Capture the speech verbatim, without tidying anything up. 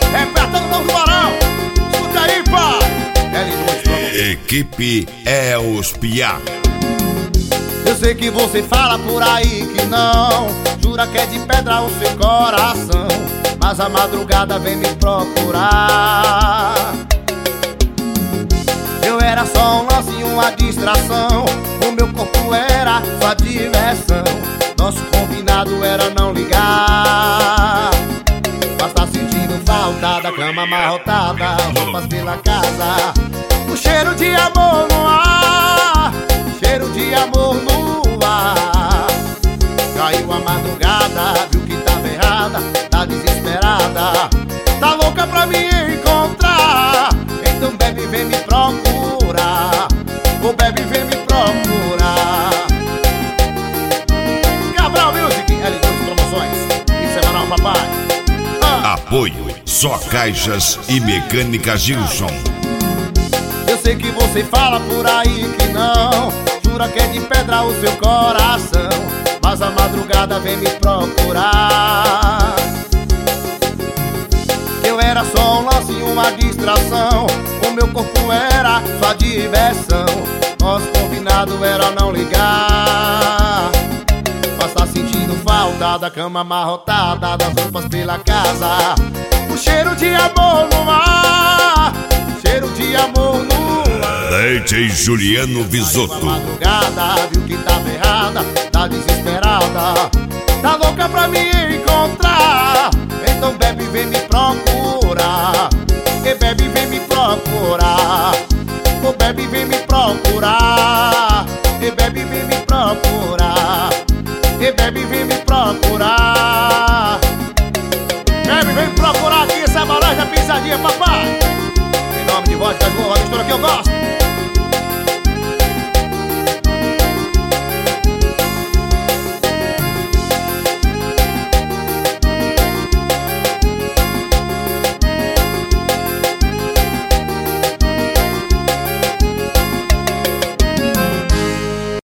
Repertando o novo Tubarão. Escuta aí, pai. L dois pra você. Equipe é os Piá. Eu sei que você fala por aí que não, jura que é de pedra o seu coração, mas a madrugada vem me procurar. Eu era só um lance e uma distração, o meu corpo era sua diversão, nosso combinado era não ligar. Mas tá sentindo falta da cama amarrotada, roupas pela casa, o cheiro de amor no ar, cheiro de amor no ar. Caiu a madrugada, viu que tava errada, tá desesperada, tá louca pra me encontrar. Então bebe, vem me procurar, ô bebe, vem me procurar. Cabral Music, L dois Promoções, e semanal papai. ah. Apoio Só Caixas e Mecânica Gilson. Eu sei que você fala por aí que não, jura que é de pedra o seu coração, mas a madrugada vem me procurar. Eu era só um lance e uma distração, o meu corpo era sua diversão, nosso combinado era não ligar. Mas tá sentindo falta da cama amarrotada, das roupas pela casa, o cheiro de amor no ar, cheiro de amor no ar. D J Juliano Visotto. Madrugada, viu que tava errada, tá desesperada, tá louca pra me encontrar. Então bebe, vem me procurar, e bebe, vem me procurar, ô bebe, vem me procurar, e bebe, vem me procurar, e bebe, vem me procurar. Bebe, vem me procurar aqui, essa é a embalagem da pisadinha, papai. Em nome de voz das boas, mistura que eu gosto.